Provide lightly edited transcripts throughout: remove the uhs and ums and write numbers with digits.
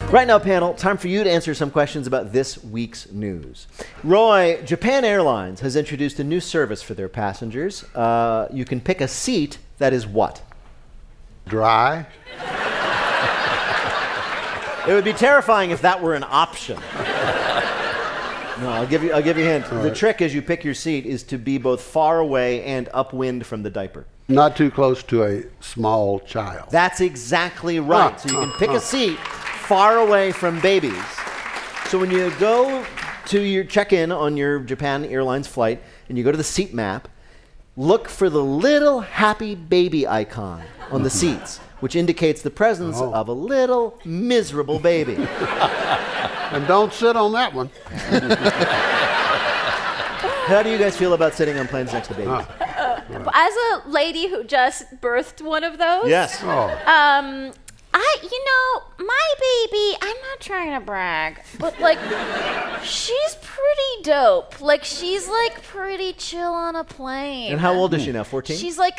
Right now, panel, time for you to answer some questions about this week's news. Roy, Japan Airlines has introduced a new service for their passengers. You can pick a seat that is what? Dry. It would be terrifying if that were an option. No, I'll give you a hint. The trick as you pick your seat is to be both far away and upwind from the diaper. Not too close to a small child. That's exactly right. So you can pick a seat far away from babies. So when you go to your check-in on your Japan Airlines flight and you go to the seat map, look for the little happy baby icon on the seats, which indicates the presence of a little miserable baby. And don't sit on that one. How do you guys feel about sitting on planes next to babies? As a lady who just birthed one of those, Yes. my baby, I'm not trying to brag, but like, she's pretty dope. Like, she's like pretty chill on a plane. And how old is she now? 14? She's like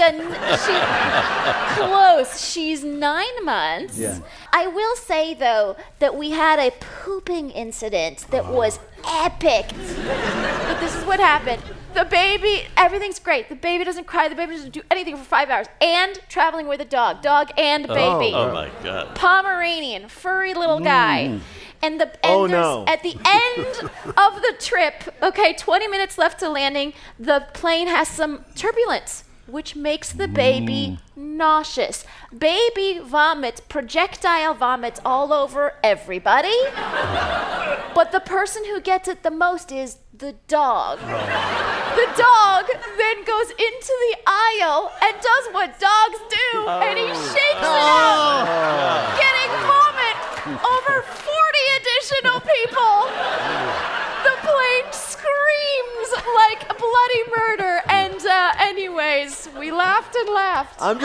close. She's 9 months. Yeah. I will say though that we had a pooping incident that was epic. But this is what happened. The baby, everything's great. The baby doesn't cry. The baby doesn't do anything for 5 hours. And traveling with a dog and baby. Oh my God. Pomeranian, furry little guy. And at the end of the trip, 20 minutes left to landing, the plane has some turbulence, which makes the baby nauseous. Baby vomits, projectile vomits all over everybody. But the person who gets it the most is the dog. The dog then goes into the aisle and does what dogs do, and he shakes it out, getting vomit over 40 additional people. The plane screams like bloody murder, and anyways, we laughed and laughed. I'm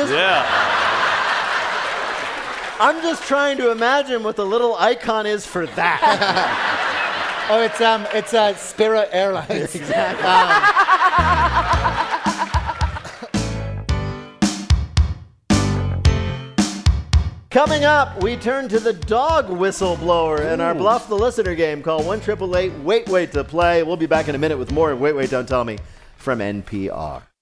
just trying to imagine what the little icon is for that. Oh, it's Spirit Airlines. Exactly. Coming up, we turn to the dog whistleblower in our Bluff the Listener game. Call 1-888-WAIT-WAIT to play. We'll be back in a minute with more Wait, Wait, Don't Tell Me from NPR.